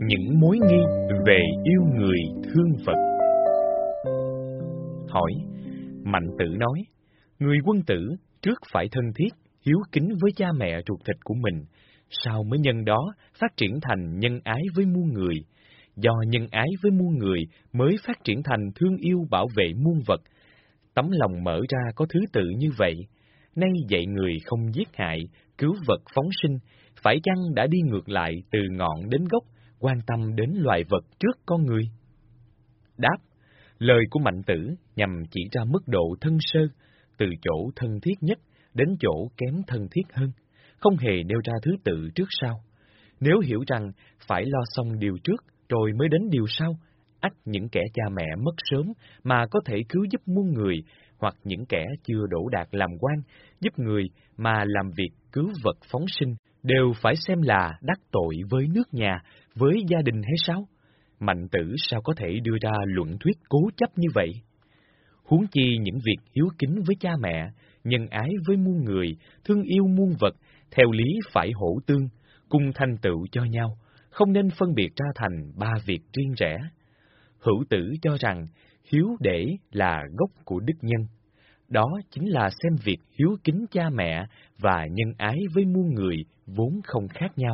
những mối nghi về yêu người thương vật. Hỏi. Mạnh Tử nói, người quân tử trước phải thân thiết, hiếu kính với cha mẹ ruột thịt của mình, sau mới nhân đó phát triển thành nhân ái với muôn người. Do nhân ái với muôn người mới phát triển thành thương yêu bảo vệ muôn vật. Tấm lòng mở ra có thứ tự như vậy. Nay dạy người không giết hại, cứu vật phóng sinh, phải chăng đã đi ngược lại từ ngọn đến gốc, quan tâm đến loài vật trước con người? Đáp. Lời của Mạnh Tử nhằm chỉ ra mức độ thân sơ, từ chỗ thân thiết nhất đến chỗ kém thân thiết hơn, không hề nêu ra thứ tự trước sau. Nếu hiểu rằng phải lo xong điều trước rồi mới đến điều sau, ắt những kẻ cha mẹ mất sớm mà có thể cứu giúp muôn người, hoặc những kẻ chưa đỗ đạt làm quan, giúp người mà làm việc cứu vật phóng sinh, đều phải xem là đắc tội với nước nhà, với gia đình hay sao? Mạnh Tử sao có thể đưa ra luận thuyết cố chấp như vậy? Huống chi những việc hiếu kính với cha mẹ, nhân ái với muôn người, thương yêu muôn vật, theo lý phải hỗ tương, cùng thành tựu cho nhau, không nên phân biệt ra thành ba việc riêng rẽ. Hữu Tử cho rằng hiếu để là gốc của đức nhân. Đó chính là xem việc hiếu kính cha mẹ và nhân ái với muôn người vốn không khác nhau.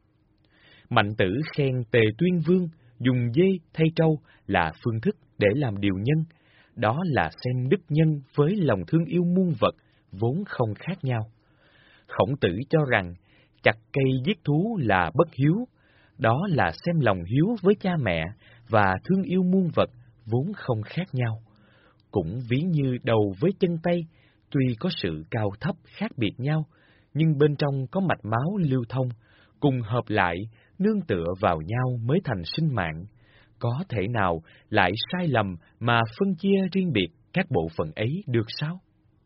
Mạnh Tử khen Tề Tuyên Vương dùng dê thay trâu là phương thức để làm điều nhân. Đó là xem đức nhân với lòng thương yêu muôn vật vốn không khác nhau. Khổng Tử cho rằng chặt cây giết thú là bất hiếu. Đó là xem lòng hiếu với cha mẹ và thương yêu muôn vật vốn không khác nhau. Cũng ví như đầu với chân tay, tuy có sự cao thấp khác biệt nhau, nhưng bên trong có mạch máu lưu thông, cùng hợp lại, nương tựa vào nhau mới thành sinh mạng. Có thể nào lại sai lầm mà phân chia riêng biệt các bộ phận ấy được sao?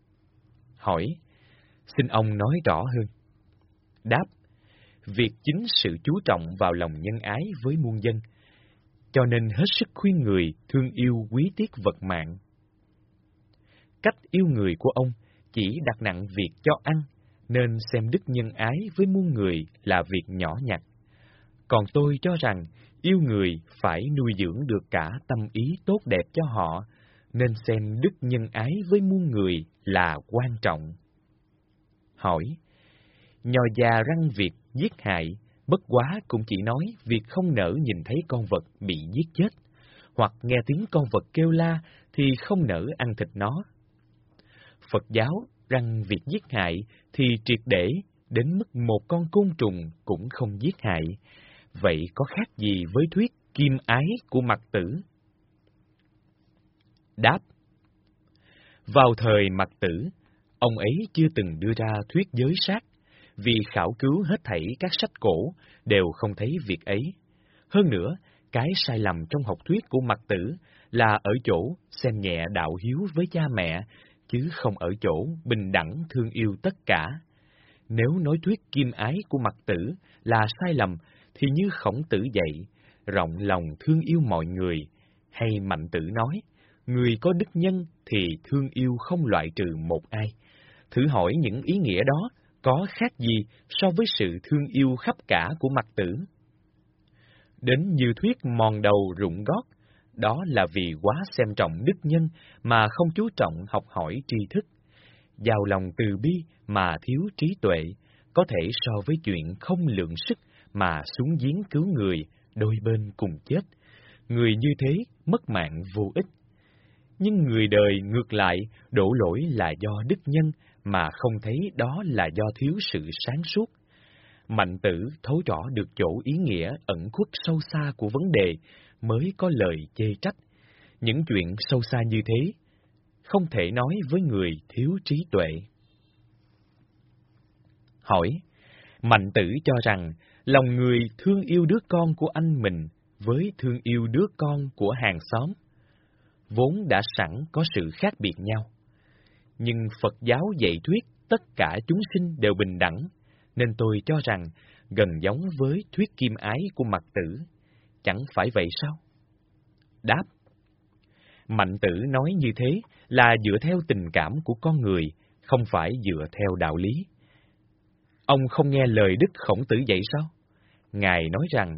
Hỏi. Xin ông nói rõ hơn. Đáp. Việc chính sự chú trọng vào lòng nhân ái với muôn dân, cho nên hết sức khuyên người thương yêu quý tiếc vật mạng. Cách yêu người của ông chỉ đặt nặng việc cho ăn, nên xem đức nhân ái với muôn người là việc nhỏ nhặt. Còn tôi cho rằng yêu người phải nuôi dưỡng được cả tâm ý tốt đẹp cho họ, nên xem đức nhân ái với muôn người là quan trọng. Hỏi. Nho già răn việc giết hại, bất quá cũng chỉ nói việc không nỡ nhìn thấy con vật bị giết chết, hoặc nghe tiếng con vật kêu la thì không nỡ ăn thịt nó. Phật giáo răn việc giết hại thì triệt để, đến mức một con côn trùng cũng không giết hại. Vậy có khác gì với thuyết kim ái của Mặc Tử? Đáp. Vào thời Mặc Tử, ông ấy chưa từng đưa ra thuyết giới sát, vì khảo cứu hết thảy các sách cổ đều không thấy việc ấy. Hơn nữa, cái sai lầm trong học thuyết của Mặc Tử là ở chỗ xem nhẹ đạo hiếu với cha mẹ, chứ không ở chỗ bình đẳng thương yêu tất cả. Nếu nói thuyết kim ái của Mặc Tử là sai lầm, thì như Khổng Tử dạy, rộng lòng thương yêu mọi người, hay Mạnh Tử nói, người có đức nhân thì thương yêu không loại trừ một ai. Thử hỏi những ý nghĩa đó có khác gì so với sự thương yêu khắp cả của Mặc Tử? Đến như thuyết mòn đầu rụng gót, đó là vì quá xem trọng đức nhân mà không chú trọng học hỏi tri thức. Giàu lòng từ bi mà thiếu trí tuệ, có thể so với chuyện không lượng sức mà xuống giếng cứu người, đôi bên cùng chết. Người như thế mất mạng vô ích. Nhưng người đời ngược lại đổ lỗi là do đức nhân mà không thấy đó là do thiếu sự sáng suốt. Mạnh Tử thấu rõ được chỗ ý nghĩa ẩn khuất sâu xa của vấn đề mới có lời chê trách. Những chuyện sâu xa như thế không thể nói với người thiếu trí tuệ. Hỏi. Mạnh Tử cho rằng lòng người thương yêu đứa con của anh mình với thương yêu đứa con của hàng xóm vốn đã sẵn có sự khác biệt nhau. Nhưng Phật giáo dạy thuyết tất cả chúng sinh đều bình đẳng, nên tôi cho rằng gần giống với thuyết kim ái của Mặc Tử. Chẳng phải vậy sao? Đáp. Mạnh Tử nói như thế là dựa theo tình cảm của con người, không phải dựa theo đạo lý. Ông không nghe lời Đức Khổng Tử dạy sao? Ngài nói rằng,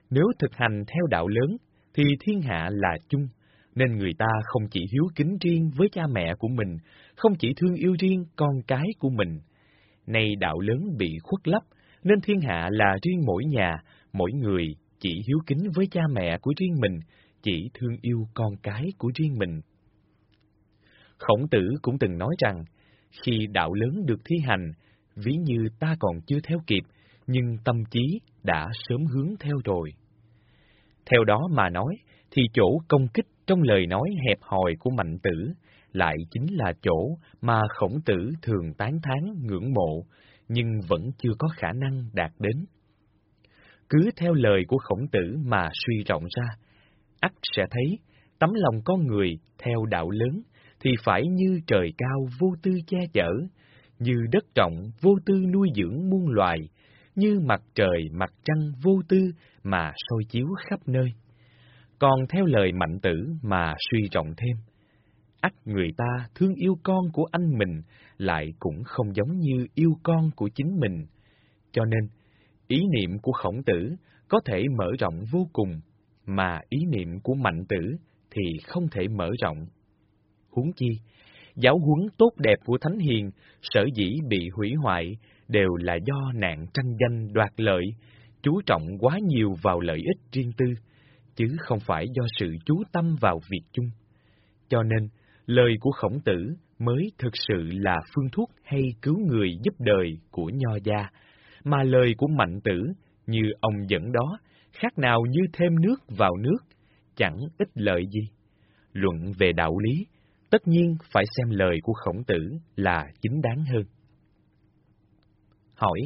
Nếu thực hành theo đạo lớn, thì thiên hạ là chung, nên người ta không chỉ hiếu kính riêng với cha mẹ của mình, không chỉ thương yêu riêng con cái của mình. Nay đạo lớn bị khuất lấp, nên thiên hạ là riêng mỗi nhà, mỗi người chỉ hiếu kính với cha mẹ của riêng mình, chỉ thương yêu con cái của riêng mình. Khổng Tử cũng từng nói rằng, khi đạo lớn được thi hành, ví như ta còn chưa theo kịp, nhưng tâm trí đã sớm hướng theo rồi. Theo đó mà nói, thì chỗ công kích trong lời nói hẹp hòi của Mạnh Tử lại chính là chỗ mà Khổng Tử thường tán thán ngưỡng mộ, nhưng vẫn chưa có khả năng đạt đến. Cứ theo lời của Khổng Tử mà suy rộng ra, ắt sẽ thấy tấm lòng con người theo đạo lớn thì phải như trời cao vô tư che chở, như đất rộng vô tư nuôi dưỡng muôn loài, như mặt trời mặt trăng vô tư mà soi chiếu khắp nơi. Còn theo lời Mạnh Tử mà suy rộng thêm, ắt người ta thương yêu con của anh mình lại cũng không giống như yêu con của chính mình. Cho nên, ý niệm của Khổng Tử có thể mở rộng vô cùng, mà ý niệm của Mạnh Tử thì không thể mở rộng. Huống chi, giáo huấn tốt đẹp của Thánh Hiền sở dĩ bị hủy hoại đều là do nạn tranh danh đoạt lợi, chú trọng quá nhiều vào lợi ích riêng tư, chứ không phải do sự chú tâm vào việc chung. Cho nên, lời của Khổng Tử mới thực sự là phương thuốc hay cứu người giúp đời của Nho gia, mà lời của Mạnh Tử, như ông dẫn đó, khác nào như thêm nước vào nước, chẳng ích lợi gì. Luận về đạo lý, tất nhiên phải xem lời của Khổng Tử là chính đáng hơn. Hỏi,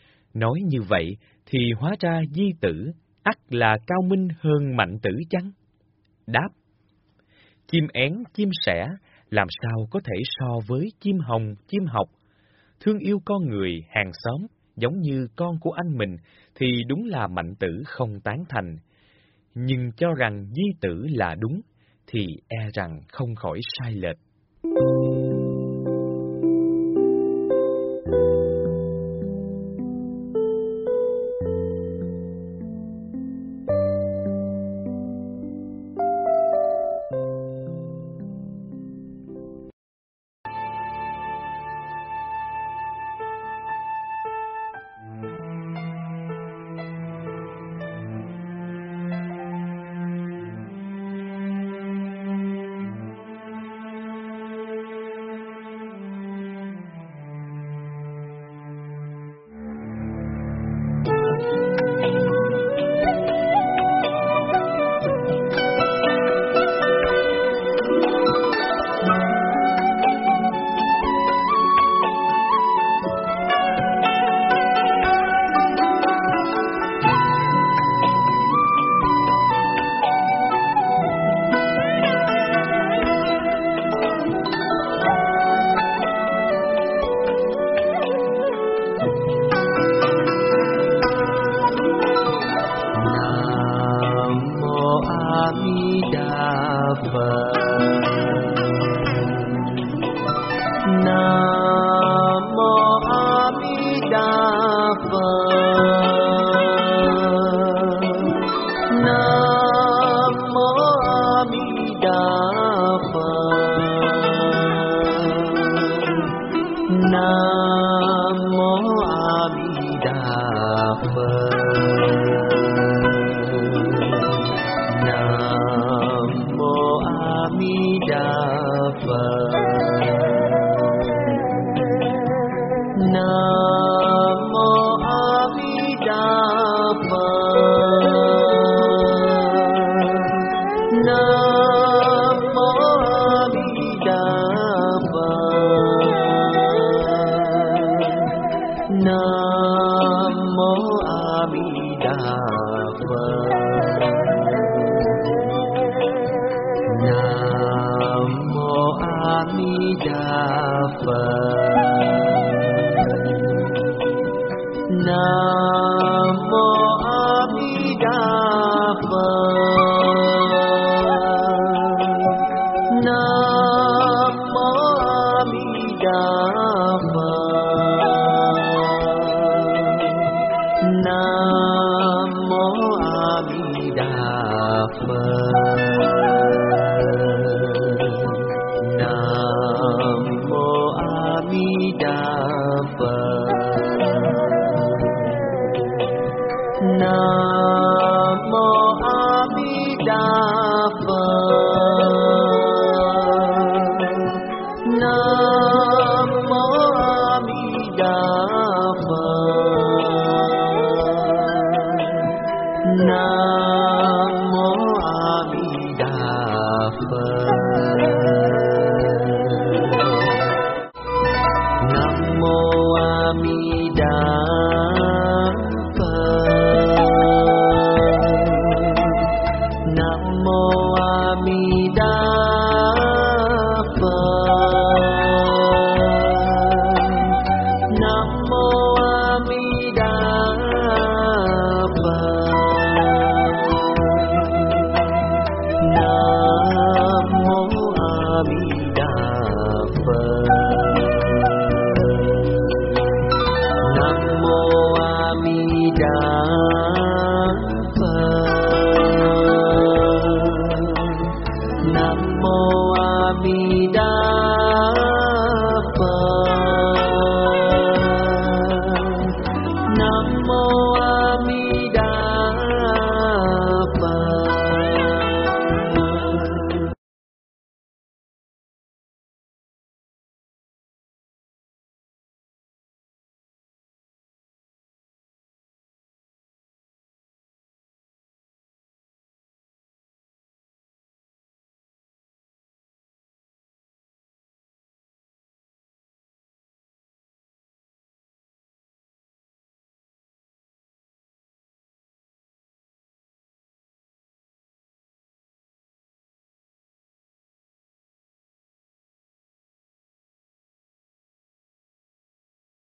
nói như vậy thì hóa ra Di Tử ắt là cao minh hơn Mạnh Tử chăng? Đáp, chim én chim sẻ làm sao có thể so với chim hồng chim học? Thương yêu con người hàng xóm giống như con của anh mình thì đúng là Mạnh Tử không tán thành. Nhưng cho rằng Di Tử là đúng thì e rằng không khỏi sai lệch. Nam mô A Di Đà Phật. Nam mô A Di Đà Phật. Nam mô A Di Đà Phật. Nam mô A Di Đà Phật. Nam mô A Di Đà Phật. Nam mô A Di Đà Phật. Nam mô A Di Đà Phật. Nam mô A Di Đà Phật. Nam mô A Di Đà Phật. Nam mô A Di Đà